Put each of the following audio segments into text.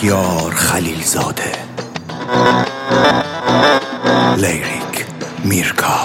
شهریار خلیلزاده. لیریک میرکا.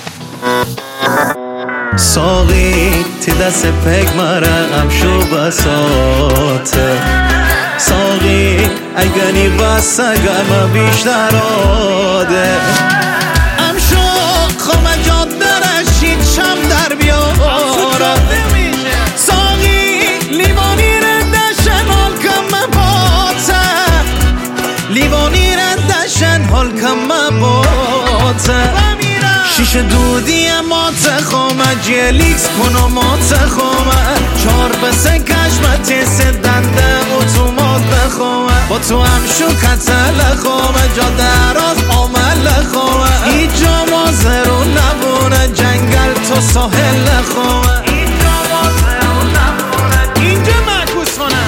ساقی تی دست پک مرم شو بساته. ساقی اگنی بس گرم بیشتر آده. امشو خمه جاده رشید شم در بیاره. ساقی لیوانی ردشن حال کم باته. لیوانی ردشن حال کم باته. شیشه دودی مات خومه جلیکس کنو مات خومه. چار بسه کشمتی سدنده اتومات بخومه. با تو هم شو کتل خومه جا دراز عمل خومه. ایجا مازرو نبونه جنگل تو ساحل خومه. ایجا مازرو نبونه اینجا معکوس کنه.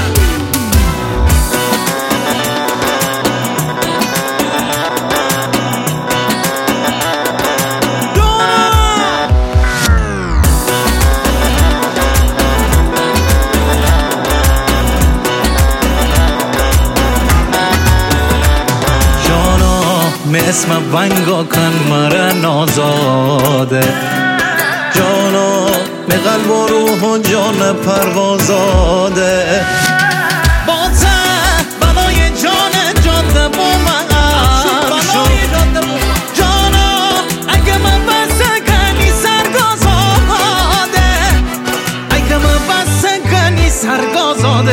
می اسم ونگا کن مره نازاده. جانا می قلب و روح و جان پروازاده. با ته بلای جان جاده با من شد. جانا اگه من بسه کنی سرگازاده. اگه من بسه کنی سرگازاده.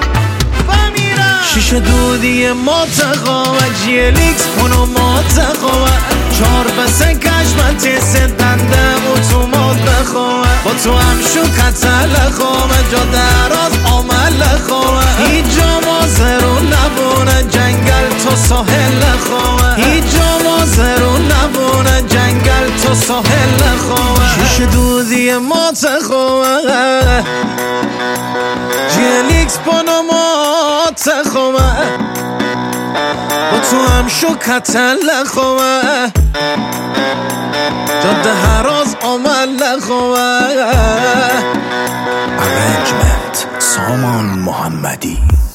شیشه دودی مات خواه جیلیکس کنو مات خواه. چار بسه کشمتی سدنده اتومات بخواه. با تو هم شو کتل خواه جا دراز عمل خواه. ایجا مازرو نبونه جنگل تو ساحل خواه. ایجا مازرو نبونه جنگل تو ساحل خواه. شیشه دودی مات خواه جیلیکس کنو مات خواه. با تو هم شو کتل خواه. جاده هراز عمل خواه. ارنجمنت سامان محمدی.